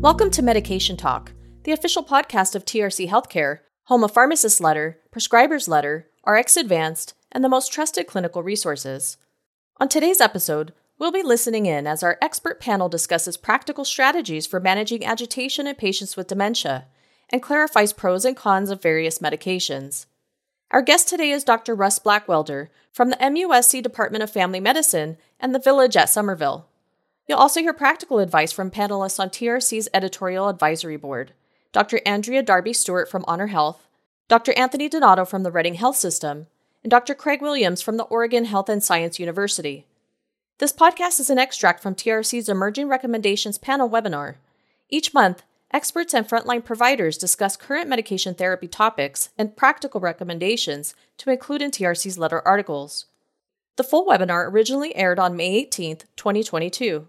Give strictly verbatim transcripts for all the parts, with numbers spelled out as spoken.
Welcome to Medication Talk, the official podcast of T R C Healthcare, home of Pharmacist Letter, Prescriber's Letter, R X Advanced, and the most trusted clinical resources. On today's episode, we'll be listening in as our expert panel discusses practical strategies for managing agitation in patients with dementia and clarifies pros and cons of various medications. Our guest today is Doctor Russ Blackwelder from the M U S C Department of Family Medicine and the Village at Somerville. You'll also hear practical advice from panelists on T R C's editorial advisory board, Doctor Andrea Darby-Stewart from Honor Health, Doctor Anthony Donato from the Reading Health System, and Doctor Craig Williams from the Oregon Health and Science University. This podcast is an extract from T R C's Emerging Recommendations panel webinar. Each month, experts and frontline providers discuss current medication therapy topics and practical recommendations to include in T R C's letter articles. The full webinar originally aired on May eighteenth, twenty twenty-two.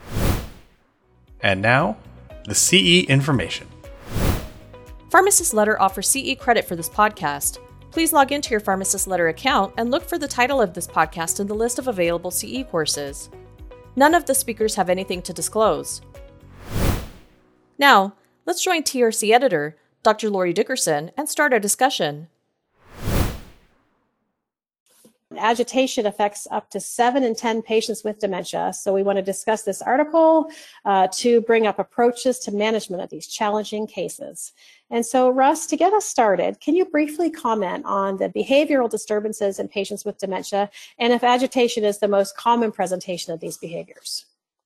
And now, the C E information. Pharmacist Letter offers C E credit for this podcast. Please log into your Pharmacist Letter account and look for the title of this podcast in the list of available C E courses. None of the speakers have anything to disclose. Now, let's join T R C editor, Doctor Lori Dickerson, and start our discussion. Agitation affects up to seven in ten patients with dementia, so we want to discuss this article uh, to bring up approaches to management of these challenging cases. And so, Russ, to get us started, can you briefly comment on the behavioral disturbances in patients with dementia and if agitation is the most common presentation of these behaviors?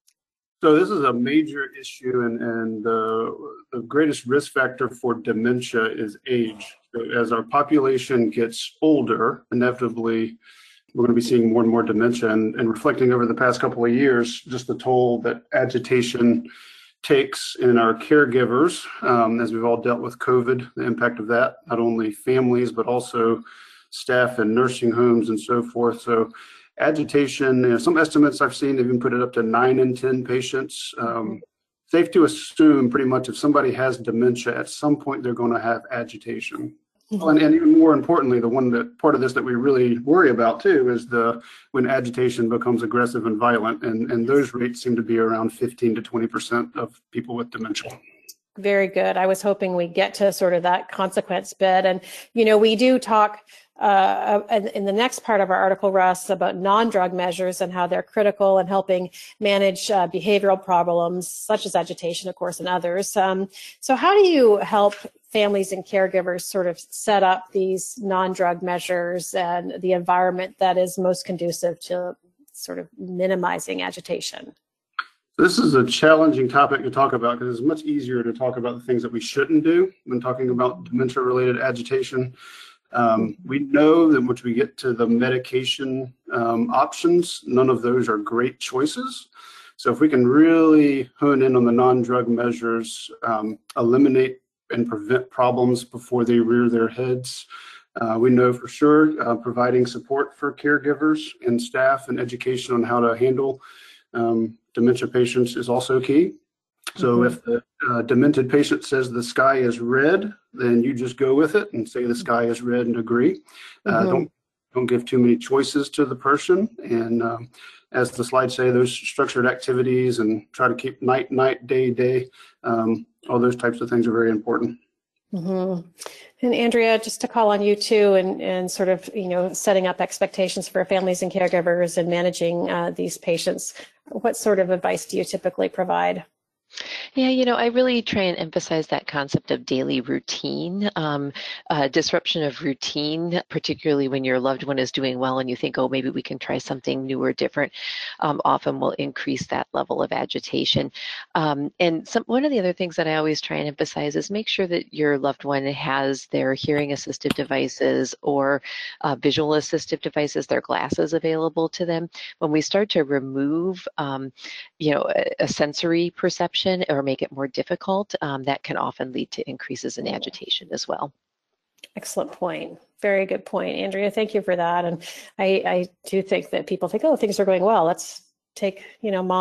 So this is a major issue, and, and uh, the greatest risk factor for dementia is age. So as our population gets older, inevitably, we're going to be seeing more and more dementia, and, and reflecting over the past couple of years, just the toll that agitation takes in our caregivers, um, as we've all dealt with COVID, the impact of that, not only families, but also staff in nursing homes and so forth. So agitation, you know, some estimates I've seen, they've even put it up to nine in ten patients. Um, safe to assume pretty much if somebody has dementia, at some point they're going to have agitation. Well, and, and even more importantly, the one that part of this that we really worry about too is the when agitation becomes aggressive and violent, and, and those rates seem to be around fifteen to twenty percent of people with dementia. Very good. I was hoping we'd get to sort of that consequence bit. And, you know, we do talk uh, in, in the next part of our article, Russ, about non-drug measures and how they're critical in helping manage uh, behavioral problems such as agitation, of course, and others. Um, so how do you help families and caregivers sort of set up these non-drug measures and the environment that is most conducive to sort of minimizing agitation? This is a challenging topic to talk about because it's much easier to talk about the things that we shouldn't do when talking about dementia-related agitation. Um, we know that once we get to the medication um, options, none of those are great choices. So if we can really hone in on the non-drug measures, um, eliminate and prevent problems before they rear their heads, uh, we know for sure uh, providing support for caregivers and staff and education on how to handle um, dementia patients is also key. So mm-hmm. if the uh, demented patient says the sky is red, then you just go with it and say the sky is red and agree. Uh, mm-hmm. Don't don't give too many choices to the person. And um, as the slides say, those structured activities and try to keep night, night, day, day. Um, all those types of things are very important. Mm-hmm. And Andrea, just to call on you too, and, and sort of, you know, setting up expectations for families and caregivers and managing uh, these patients, what sort of advice do you typically provide? Yeah, you know, I really try and emphasize that concept of daily routine, um, uh, disruption of routine, particularly when your loved one is doing well and you think, oh, maybe we can try something new or different, um, often will increase that level of agitation. Um, and some, one of the other things that I always try and emphasize is make sure that your loved one has their hearing assistive devices or uh, visual assistive devices, their glasses available to them. When we start to remove, um, you know, a, a sensory perception or make it more difficult, um, that can often lead to increases in agitation as well. Excellent point. Very good point, Andrea. Thank you for that. And I, I do think that people think, oh, things are going well. Let's take, you know, mom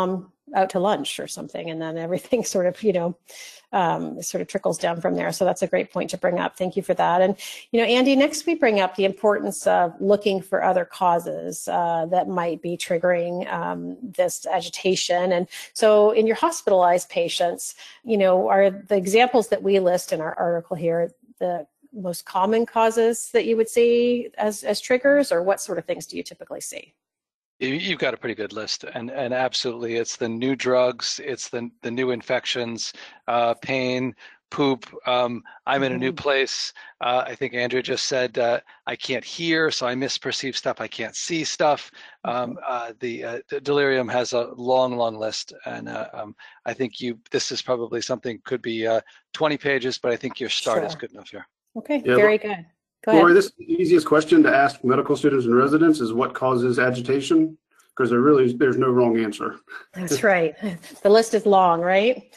out to lunch or something, and then everything sort of, you know, um, sort of trickles down from there. So that's a great point to bring up. Thank you for that. And, you know, Andy, next we bring up the importance of looking for other causes uh, that might be triggering um, this agitation. And so in your hospitalized patients, you know, are the examples that we list in our article here the most common causes that you would see as, as triggers, or what sort of things do you typically see? You've got a pretty good list, and and absolutely, it's the new drugs, it's the the new infections, uh, pain, poop. Um, I'm in a new place. Uh, I think Andrea just said uh, I can't hear, so I misperceive stuff. I can't see stuff. Um, uh, the, uh, the delirium has a long, long list, and uh, um, I think you. This is probably something could be uh, twenty pages, but I think your start Sure. is good enough here. Okay, Yeah, very good. Go ahead. Lori, this is the easiest question to ask medical students and residents is what causes agitation? Because there really is, there's no wrong answer. That's right. The list is long, right?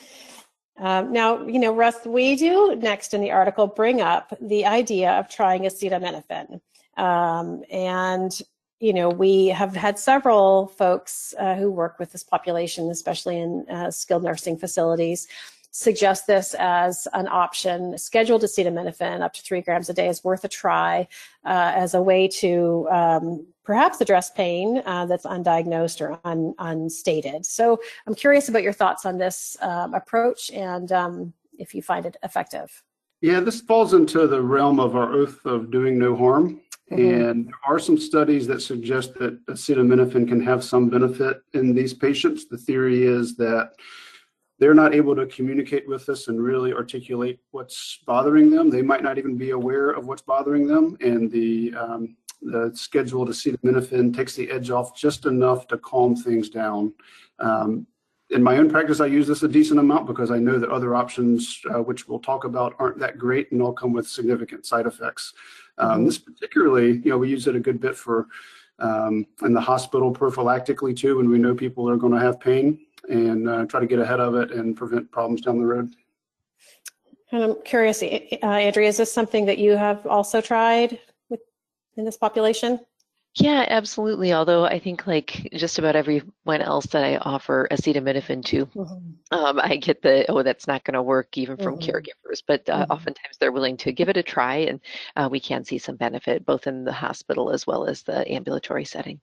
Um, now, you know, Russ, we do next in the article bring up the idea of trying acetaminophen. Um, and, you know, we have had several folks uh, who work with this population, especially in uh, skilled nursing facilities, suggest this as an option. Scheduled acetaminophen up to three grams a day is worth a try uh, as a way to um, perhaps address pain uh, that's undiagnosed or un, unstated. So I'm curious about your thoughts on this um, approach and um, if you find it effective. Yeah, this falls into the realm of our oath of doing no harm. Mm-hmm. And there are some studies that suggest that acetaminophen can have some benefit in these patients. The theory is that they're not able to communicate with us and really articulate what's bothering them. They might not even be aware of what's bothering them. And the, um, the scheduled acetaminophen takes the edge off just enough to calm things down. Um, in my own practice, I use this a decent amount because I know that other options, uh, which we'll talk about, aren't that great and all come with significant side effects. Um, mm-hmm. This particularly, you know, we use it a good bit for um, in the hospital prophylactically too, when we know people are going to have pain, and uh, try to get ahead of it and prevent problems down the road. And I'm curious, uh, Andrea, is this something that you have also tried with, in this population? Yeah, absolutely. Although I think like just about everyone else that I offer acetaminophen to, mm-hmm. um, I get the, oh, that's not going to work even from mm-hmm. caregivers, but uh, mm-hmm. oftentimes they're willing to give it a try, and uh, we can see some benefit both in the hospital as well as the ambulatory setting.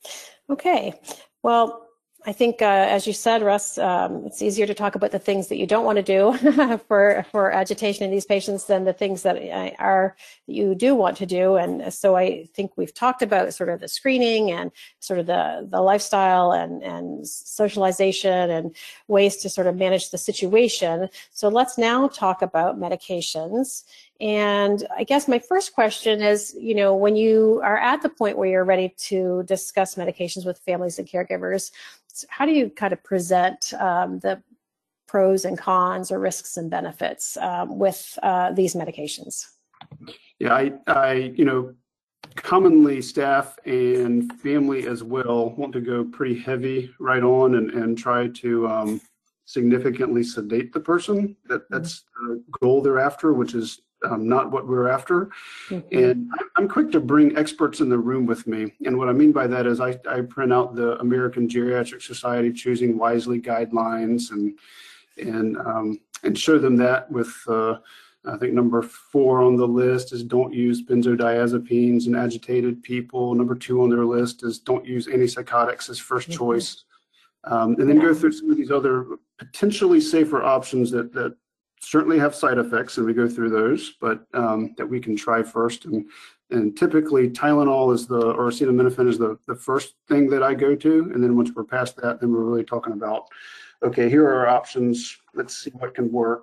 Okay. Well, I think, uh, as you said, Russ, um, it's easier to talk about the things that you don't want to do for for agitation in these patients than the things that are that you do want to do. And so I think we've talked about sort of the screening and sort of the the lifestyle and and socialization and ways to sort of manage the situation. So let's now talk about medications. And I guess my first question is, you know, when you are at the point where you're ready to discuss medications with families and caregivers, how do you kind of present um, the pros and cons or risks and benefits um, with uh, these medications? Yeah, I, I, you know, commonly staff and family as well want to go pretty heavy right on and, and try to um, significantly sedate the person. That, that's the goal they're after, which is Um, not what we're after. Mm-hmm. And I'm quick to bring experts in the room with me. And what I mean by that is I, I print out the American Geriatric Society Choosing Wisely guidelines and and um, and show them that with, uh, I think number four on the list is don't use benzodiazepines in agitated people. Number two on their list is don't use antipsychotics as first mm-hmm. choice. Um, and then go through some of these other potentially safer options that that certainly have side effects, and we go through those, but um, that we can try first. And and typically Tylenol is the, or acetaminophen is the, the first thing that I go to. And then once we're past that, then we're really talking about, okay, here are our options. Let's see what can work.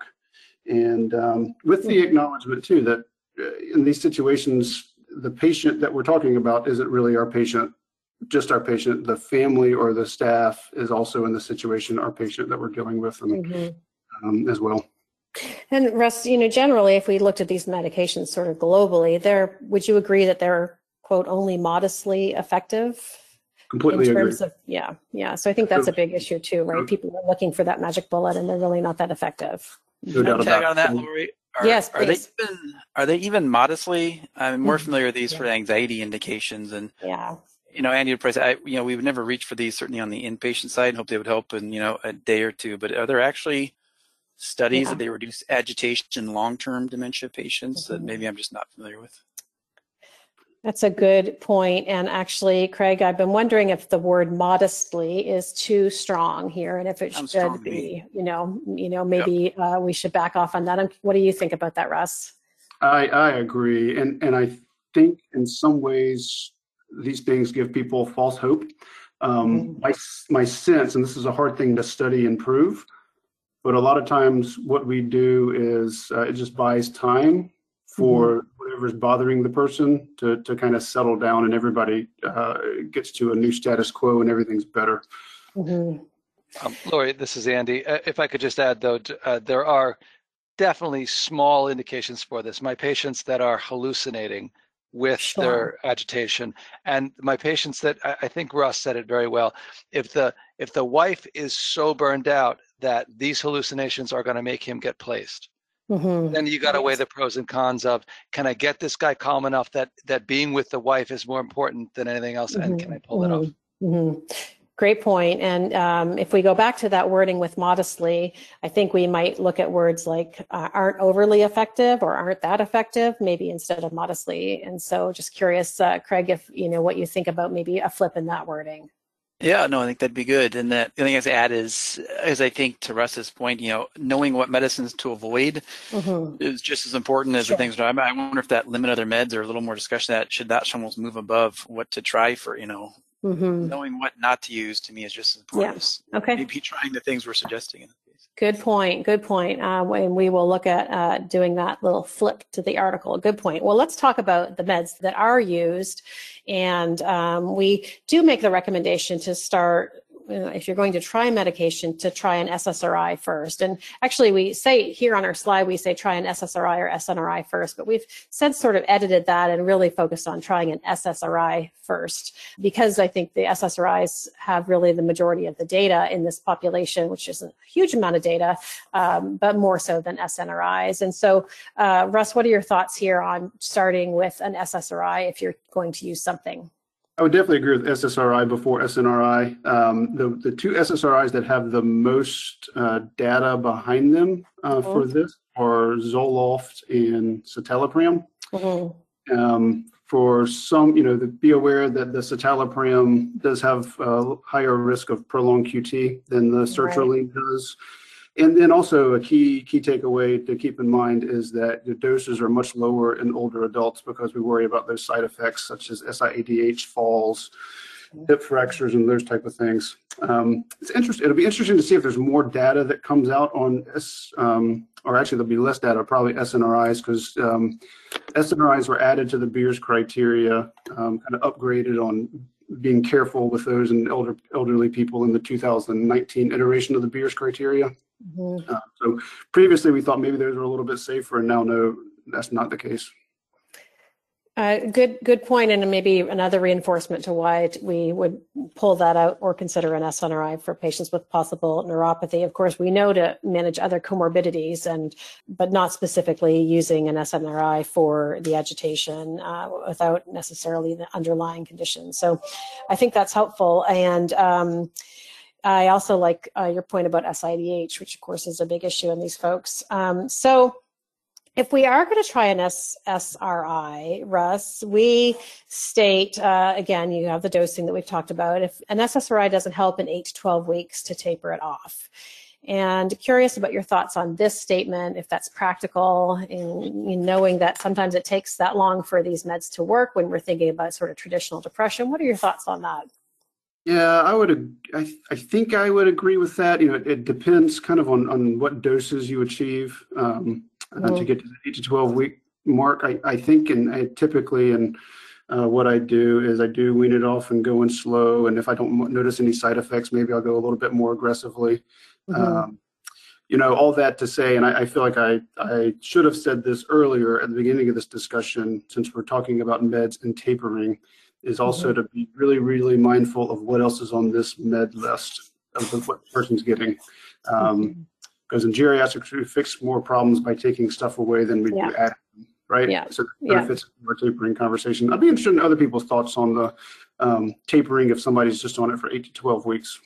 And um, with the acknowledgement too, that uh, in these situations, the patient that we're talking about isn't really our patient, just our patient. The family or the staff is also in the situation, our patient that we're dealing with, and, mm-hmm. um, as well. And Russ, you know, generally, if we looked at these medications sort of globally, they're, would you agree that they're, quote, only modestly effective? Completely in terms agree. Of, yeah, yeah. So I think that's a big issue too, right? People are looking for that magic bullet, and they're really not that effective. No doubt Tag about on that, Lori. Are, yes, are they please. even are they even modestly? I'm more familiar with these yeah. for anxiety indications, and yeah, you know, Andy Price, I, you know, we would never reach for these certainly on the inpatient side and hope they would help in, you know, a day or two. But are there actually studies Yeah. that they reduce agitation in long-term dementia patients Mm-hmm. that maybe I'm just not familiar with? That's a good point. And actually, Craig, I've been wondering if the word modestly is too strong here, and if it Sounds should strong to be, me. you know, you know, maybe uh, we should back off on that. Um, What do you think about that, Russ? I, I agree. And, and I think in some ways, these things give people false hope. Um, Mhm. my, my sense, and this is a hard thing to study and prove, but a lot of times what we do is uh, it just buys time for whatever's bothering the person to, to kind of settle down, and everybody uh, gets to a new status quo and everything's better. Mhm. Um, Lori, this is Andy. Uh, If I could just add, though, t- uh, there are definitely small indications for this. My patients that are hallucinating with Sure. their agitation, and my patients that I, I think Russ said it very well. If the if the wife is so burned out that these hallucinations are going to make him get placed, Mhm. then you got to weigh Yes. the pros and cons of, can I get this guy calm enough that that being with the wife is more important than anything else, and can I pull it off? Mhm. Great point. And um, if we go back to that wording with modestly, I think we might look at words like uh, aren't overly effective or aren't that effective, maybe instead of modestly. And so just curious, uh, Craig, if you know what you think about maybe a flip in that wording. Yeah, no, I think that'd be good. And that the only thing I'd add is, as I think to Russ's point, you know, knowing what medicines to avoid Mhm. is just as important as Sure. the things. I I wonder if that limit other meds or a little more discussion that should that almost move above what to try for, you know, Mhm. knowing what not to use to me is just as important Yeah. as Okay. maybe trying the things we're suggesting in this case. Good point. Good point. Uh, and we will look at uh, doing that little flip to the article. Good point. Well, let's talk about the meds that are used. And um, we do make the recommendation to start, you know, if you're going to try medication, to try an S S R I first. And actually, we say here on our slide, we say try an S S R I or S N R I first, but we've since sort of edited that and really focused on trying an S S R I first, because I think the S S R Is have really the majority of the data in this population, which isn't a huge amount of data, um, but more so than S N R Is. And so, uh, Russ, what are your thoughts here on starting with an S S R I if you're going to use something? I would definitely agree with S S R I before S N R I. Um, the, the two S S R Is that have the most uh, data behind them uh, Mhm. for this are Zoloft and citalopram. Mm-hmm. Um, for some, you know, the, be aware that the citalopram does have a higher risk of prolonged Q T than the sertraline does. And then also a key key takeaway to keep in mind is that the doses are much lower in older adults because we worry about those side effects such as S I A D H, falls, hip fractures, and those type of things. Um, it's interesting. It'll be interesting to see if there's more data that comes out on S, um, or actually there'll be less data, probably S N R Is, because um, S N R Is were added to the Beers criteria, um, kind of upgraded on being careful with those in elder, elderly people in the two thousand nineteen iteration of the Beers criteria. Mm-hmm. Uh, so previously we thought maybe those were a little bit safer, and now no, that's not the case. Uh, good, good point, and maybe another reinforcement to why we would pull that out or consider an S N R I for patients with possible neuropathy. Of course, we know to manage other comorbidities, and but not specifically using an S N R I for the agitation uh, without necessarily the underlying condition. So, I think that's helpful, and. Um, I also like uh, your point about S I D H, which of course is a big issue in these folks. Um, so if we are going to try an S S R I, Russ, we state, uh, again, you have the dosing that we've talked about. If an S S R I doesn't help in eight to twelve weeks, to taper it off. And curious about your thoughts on this statement, if that's practical, in, in knowing that sometimes it takes that long for these meds to work when we're thinking about sort of traditional depression. What are your thoughts on that? Yeah, I would. I, I think I would agree with that. You know, it, it depends kind of on, on what doses you achieve um, uh, Mhm. to get to the eight to twelve week mark. I, I think, and I typically, and uh, what I do is I do wean it off and go in slow. And if I don't notice any side effects, maybe I'll go a little bit more aggressively. Mhm. Um, you know, all that to say, and I, I feel like I, I should have said this earlier at the beginning of this discussion, since we're talking about meds and tapering, is also Mhm. to be really, really mindful of what else is on this med list of the, what the person's getting. Um, Mhm. because in geriatrics, we fix more problems by taking stuff away than we Yeah. do adding. right? Yeah. So the Yeah. benefits of our tapering conversation. I'd be interested in other people's thoughts on the um, tapering if somebody's just on it for eight to twelve weeks.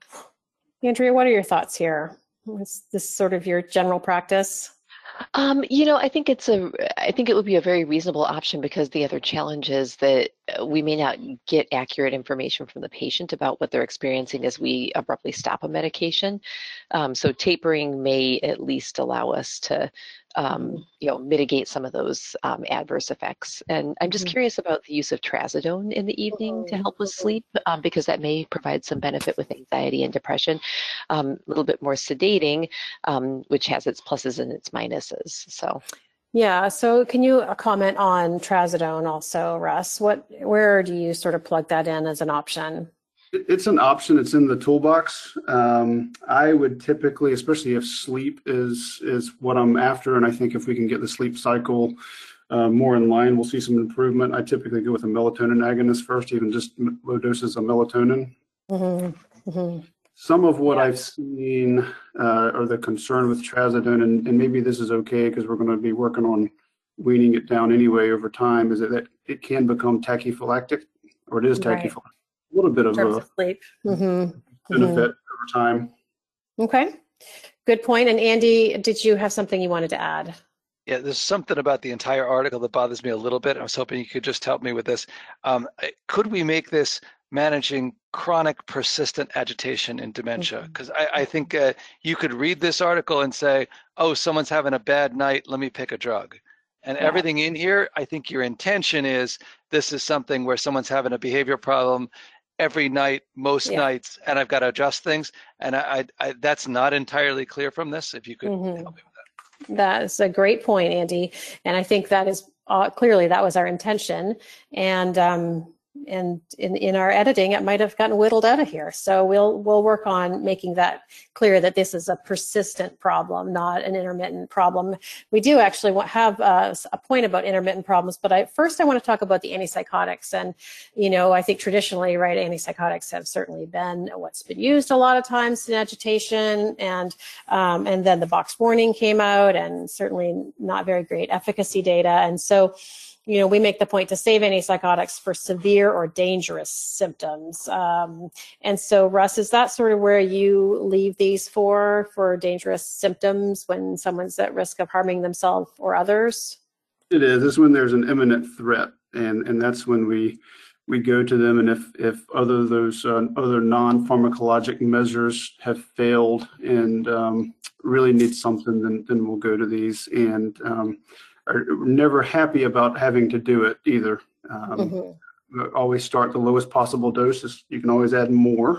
Andrea, what are your thoughts here? Is this sort of your general practice? Um, you know, I think it's a, I think it would be a very reasonable option because the other challenge is that uh, we may not get accurate information from the patient about what they're experiencing as we abruptly stop a medication. Um, so tapering may at least allow us to, um, you know, mitigate some of those um, adverse effects. And I'm just Mhm. curious about the use of trazodone in the evening to help with sleep, um, because that may provide some benefit with anxiety and depression. Um, a little bit more sedating, um, which has its pluses and its minuses. So, Yeah. So can you comment on trazodone also, Russ? What, where do you sort of plug that in as an option? It's an option. It's in the toolbox. Um, I would typically, especially if sleep is is what I'm after, and I think if we can get the sleep cycle uh, more in line, we'll see some improvement. I typically go with a melatonin agonist first, even just low doses of melatonin. Mm-hmm. Mm-hmm. Some of what Yeah. I've seen uh, or the concern with trazodone, and, and maybe this is okay because we're going to be working on weaning it down anyway over time, is that, that it can become tachyphylactic, or it is Right. tachyphylactic. A little bit In of terms a of sleep. Mm-hmm. benefit over time. Okay. Good point. And Andy, did you have something you wanted to add? Yeah, there's something about the entire article that bothers me a little bit. I was hoping you could just help me with this. Um, could we make this managing chronic persistent agitation in dementia? Because I, I think uh, you could read this article and say, oh, someone's having a bad night, let me pick a drug. And Yeah. everything in here, I think your intention is this is something where someone's having a behavior problem every night, most Yeah. nights, and I've got to adjust things. And I, I, I that's not entirely clear from this. If you could Mhm. help me with that. That's a great point, Andy. And I think that is uh, clearly that was our intention. And um, and in, in our editing, it might have gotten whittled out of here. So we'll we'll work on making that clear that this is a persistent problem, not an intermittent problem. We do actually want, have uh, a point about intermittent problems, but I, first I want to talk about the antipsychotics. And you know, I think traditionally, right, antipsychotics have certainly been what's been used a lot of times in agitation, and um, and then the box warning came out, and certainly not very great efficacy data. And so, you know, we make the point to save antipsychotics for severe or dangerous symptoms. Um, and so, Russ, is that sort of where you leave these for, for dangerous symptoms when someone's at risk of harming themselves or others? It is. This is when there's an imminent threat, and and that's when we we go to them. And if if other those uh, other non-pharmacologic measures have failed and um, really need something, then then we'll go to these. And um, are never happy about having to do it either. Um, Mm-hmm. Always start the lowest possible doses. You can always add more.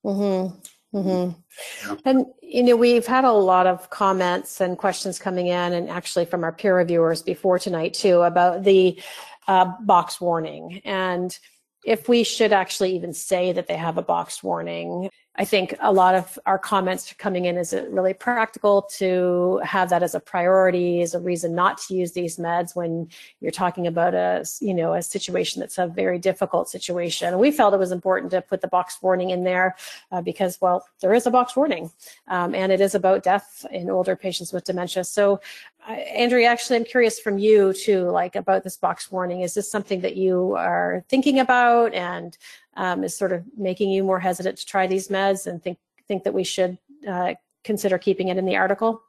Mm-hmm. Mm-hmm. Yeah. And, you know, we've had a lot of comments and questions coming in, and actually from our peer reviewers before tonight too, about the uh, box warning. And if we should actually even say that they have a box warning. I think a lot of our comments coming in, is it really practical to have that as a priority, as a reason not to use these meds when you're talking about a, you know, a situation that's a very difficult situation. We felt it was important to put the box warning in there uh, because, well, there is a box warning, um, and it is about death in older patients with dementia. So, uh, Andrea, actually, I'm curious from you too, like about this box warning. Is this something that you are thinking about and um, is sort of making you more hesitant to try these meds, and think think that we should uh, consider keeping it in the article?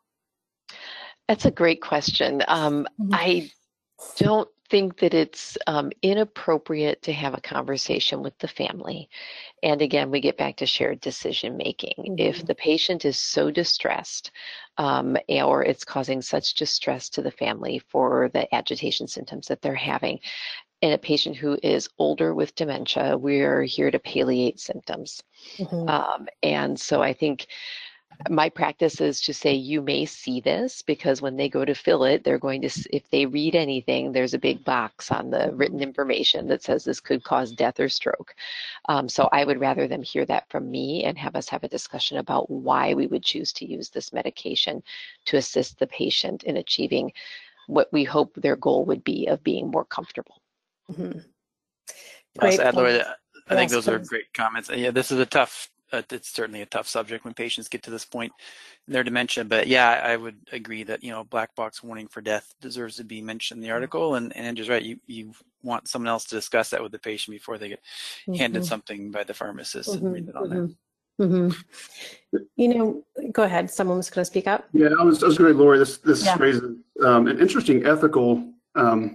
that's a great question. Um, Mhm. I don't think that it's um, inappropriate to have a conversation with the family. And again, we get back to shared decision making. Mhm. If the patient is so distressed, um, or it's causing such distress to the family for the agitation symptoms that they're having, in a patient who is older with dementia, we're here to palliate symptoms. Mhm. Um, and so I think my practice is to say, you may see this, because when they go to fill it, they're going to, if they read anything, there's a big box on the written information that says this could cause death or stroke. Um, so I would rather them hear that from me and have us have a discussion about why we would choose to use this medication to assist the patient in achieving what we hope their goal would be of being more comfortable. Mhm. I'll Great add, Lori, point. I think Yes, those are please. great comments. Yeah, this is a tough uh, it's certainly a tough subject when patients get to this point in their dementia. But yeah, I would agree that, you know, black box warning for death deserves to be mentioned in the article. And, and Andrew's right. You, you want someone else to discuss that with the patient before they get mm-hmm. handed something by the pharmacist mm-hmm. and read it on mm-hmm. there. Mm-hmm. You know, go ahead. Someone was going to speak up. Yeah, I was, I was great, Lori. This, this yeah. raises um, an interesting ethical um,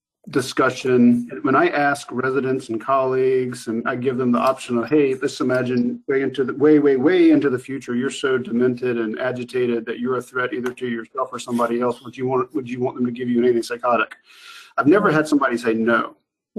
discussion. When I ask residents and colleagues, and I give them the option of, hey, let's imagine way into the way, way, way into the future, you're so demented and agitated that you're a threat either to yourself or somebody else. Would you want? Would you want them to give you an antipsychotic? I've never had somebody say no.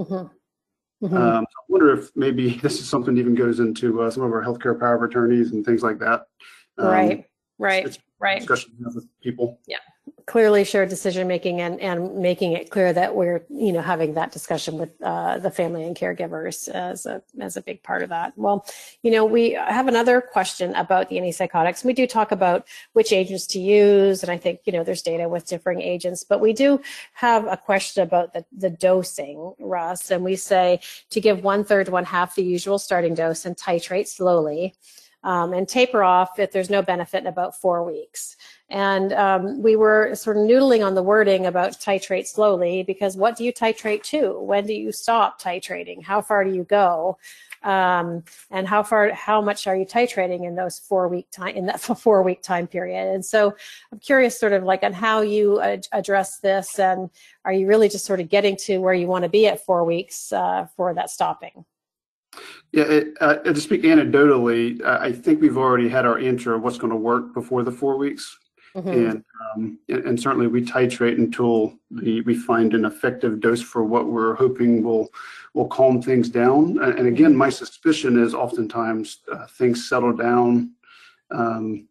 Mm-hmm. Mm-hmm. Um, I wonder if maybe this is something that even goes into uh, some of our healthcare power of attorneys and things like that. Um, right. Right. It's, it's right. Discussion with people. Yeah. Clearly shared decision making and, and making it clear that we're, you know, having that discussion with uh, the family and caregivers as a as a big part of that. Well, you know, we have another question about the antipsychotics. We do talk about which agents to use, and I think, you know, there's data with differing agents, but we do have a question about the, the dosing, Russ, and we say to give one third, one half the usual starting dose and titrate slowly. Um, and taper off if there's no benefit in about four weeks. And um, we were sort of noodling on the wording about titrate slowly, because what do you titrate to? When do you stop titrating? How far do you go? Um, and how far, how much are you titrating in those four week time, in that four week time period? And so I'm curious sort of like on how you ad- address this, and are you really just sort of getting to where you want to be at four weeks uh, for that stopping? Yeah, it, uh, to speak anecdotally, uh, I think we've already had our answer of what's going to work before the four weeks. Mm-hmm. And, um, and and certainly we titrate until the, we find an effective dose for what we're hoping will will calm things down. And again, my suspicion is oftentimes uh, things settle down, um,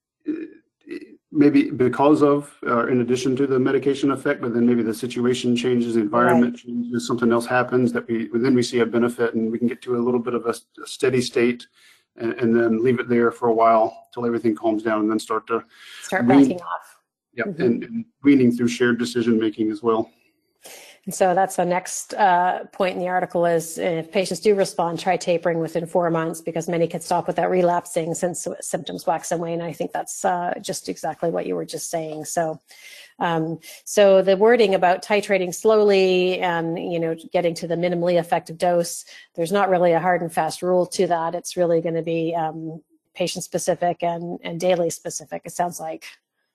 maybe because of, uh, in addition to the medication effect, but then maybe the situation changes, the environment right. changes, something else happens that we then we see a benefit, and we can get to a little bit of a, a steady state. And, and then leave it there for a while till everything calms down, and then start to start wean, backing off. Yeah, mm-hmm. and, and weaning through shared decision making as well. And so that's the next uh, point in the article is if patients do respond, try tapering within four months because many can stop without relapsing since symptoms wax and wane. I think that's uh, just exactly what you were just saying. So, um, so the wording about titrating slowly and, you know, getting to the minimally effective dose, there's not really a hard and fast rule to that. It's really going to be um, patient specific and, and daily specific, it sounds like.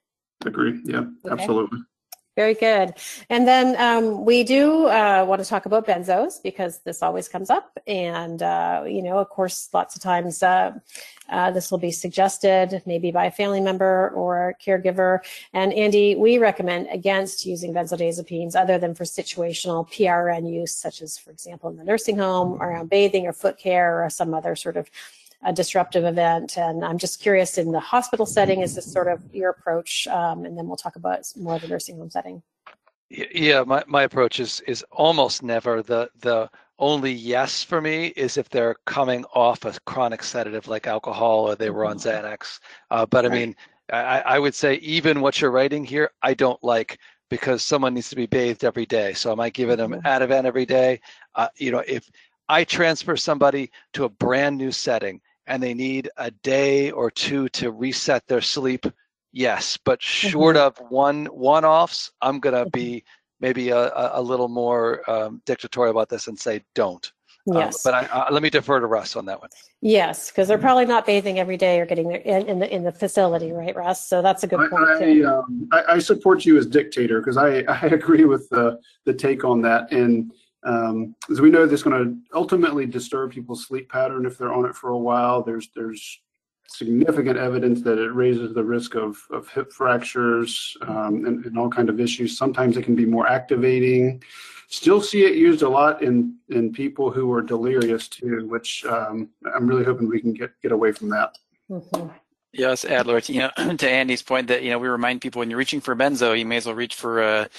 Agree. Yeah, okay. Absolutely. Very good. And then um, we do uh, want to talk about benzos because this always comes up. And, uh, you know, of course, lots of times uh, uh, this will be suggested maybe by a family member or a caregiver. And Andy, we recommend against using benzodiazepines other than for situational P R N use, such as, for example, in the nursing home, around bathing or foot care or some other sort of a disruptive event. And I'm just curious, in the hospital setting, is this sort of your approach? Um, and then we'll talk about more of the nursing home setting. Yeah, my, my approach is is almost never. The the only yes for me is if they're coming off a chronic sedative like alcohol or they were on Xanax. Uh, but I mean, I, I would say even what you're writing here, I don't like, because someone needs to be bathed every day. So am I giving them Ativan every day? Uh, you know, if I transfer somebody to a brand new setting and they need a day or two to reset their sleep, yes. But short mm-hmm. of one one-offs, I'm going to be maybe a, a little more um, dictatorial about this and say don't. Yes. Um, but I, uh, let me defer to Russ on that one. Yes, because they're probably not bathing every day or getting there in, in the in the facility, right, Russ? So that's a good point. I, too. I, um, I, I support you as dictator because I, I agree with the, the take on that. And Um, as we know, this is going to ultimately disturb people's sleep pattern if they're on it for a while. There's there's significant evidence that it raises the risk of, of hip fractures um, and, and all kind of issues. Sometimes it can be more activating. Still see it used a lot in, in people who are delirious too, which um, I'm really hoping we can get, get away from that. Mm-hmm. Yes, Adler, you know, to Andy's point that, you know, we remind people when you're reaching for benzo, you may as well reach for, uh,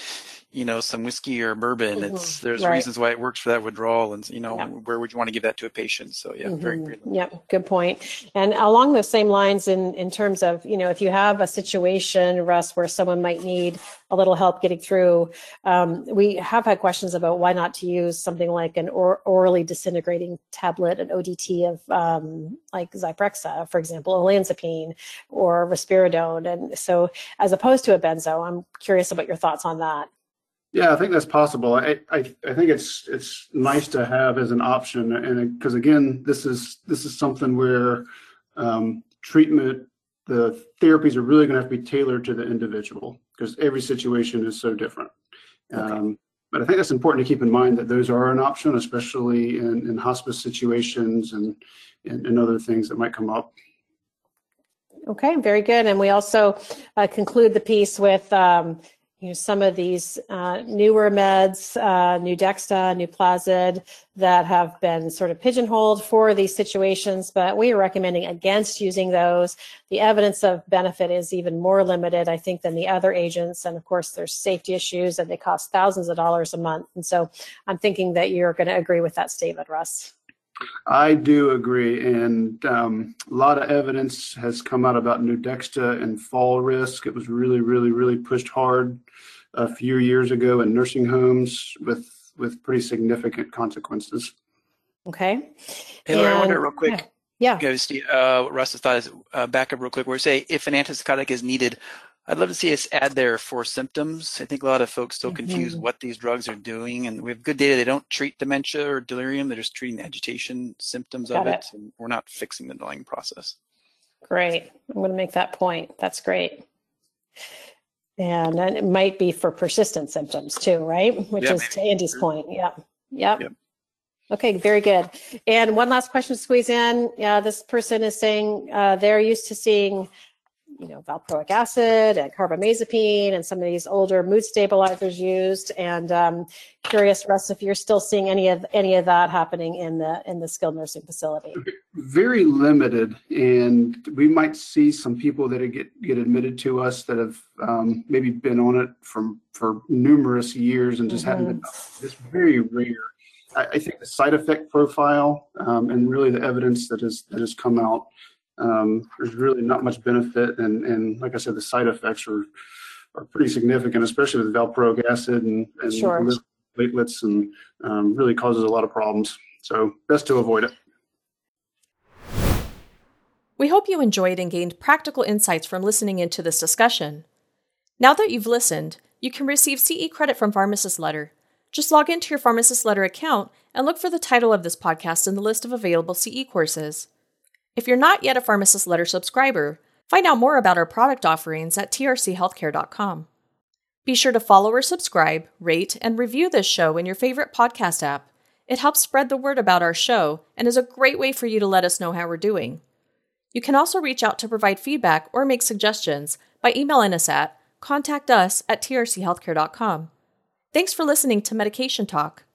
you know, some whiskey or bourbon. Mm-hmm. It's there's Right. reasons why it works for that withdrawal, and you know, Yeah. where would you want to give that to a patient? So yeah, Mm-hmm. very, very limited. Yep, good point. And along those same lines, in in terms of, you know, if you have a situation, Russ, where someone might need a little help getting through, um, we have had questions about why not to use something like an or, orally disintegrating tablet, an O D T of um, like Zyprexa, for example, olanzapine or risperidone. And so, as opposed to a benzo, I'm curious about your thoughts on that. Yeah, I think that's possible. I, I, I think it's it's nice to have as an option, and because again, this is this is something where um, treatment, the therapies are really going to have to be tailored to the individual because every situation is so different. Okay. Um, but I think that's important to keep in mind that those are an option, especially in, in hospice situations and, and and other things that might come up. Okay, very good. And we also uh, conclude the piece with um, you know, some of these uh, newer meds, uh, Nuedexta, Nuplazid, that have been sort of pigeonholed for these situations, but we are recommending against using those. The evidence of benefit is even more limited, I think, than the other agents. And of course, there's safety issues and they cost thousands of dollars a month. And so I'm thinking that you're going to agree with that statement, Russ. I do agree, and um, a lot of evidence has come out about Nuedexta and fall risk. It was really, really, really pushed hard a few years ago in nursing homes with with pretty significant consequences. Okay. Hey, Laura, I And- wonder real quick. Yeah. Okay, Steve, uh, Russ's thought is uh, back up real quick. Where we say if an antipsychotic is needed, I'd love to see us add there for symptoms. I think a lot of folks still confuse Mhm. what these drugs are doing, and we have good data. They don't treat dementia or delirium; they're just treating the agitation symptoms Got of it, it. and we're not fixing the underlying process. Great. I'm going to make that point. That's great. And then it might be for persistent symptoms too, right? Which Yeah, is maybe. to Andy's point. Yep. Yep. Yep. Okay, very good. And one last question to squeeze in. Yeah, this person is saying uh, they're used to seeing, you know, valproic acid and carbamazepine and some of these older mood stabilizers used. And um, curious, Russ, if you're still seeing any of any of that happening in the in the skilled nursing facility. Very limited, and we might see some people that get get admitted to us that have um, maybe been on it for for numerous years and just hadn't been. It's very rare. I, I think the side effect profile um, and really the evidence that has that has come out, um, there's really not much benefit, and and like I said, the side effects are are pretty significant, especially with valproic acid and, and Sure. platelets, and um, really causes a lot of problems. So best to avoid it. We hope you enjoyed and gained practical insights from listening into this discussion. Now that you've listened, you can receive C E credit from Pharmacist Letter. Just log into your Pharmacist Letter account and look for the title of this podcast in the list of available C E courses. If you're not yet a Pharmacist Letter subscriber, find out more about our product offerings at t r c healthcare dot com. Be sure to follow or subscribe, rate, and review this show in your favorite podcast app. It helps spread the word about our show and is a great way for you to let us know how we're doing. You can also reach out to provide feedback or make suggestions by emailing us at contact us at t r c healthcare dot com. Thanks for listening to Medication Talk.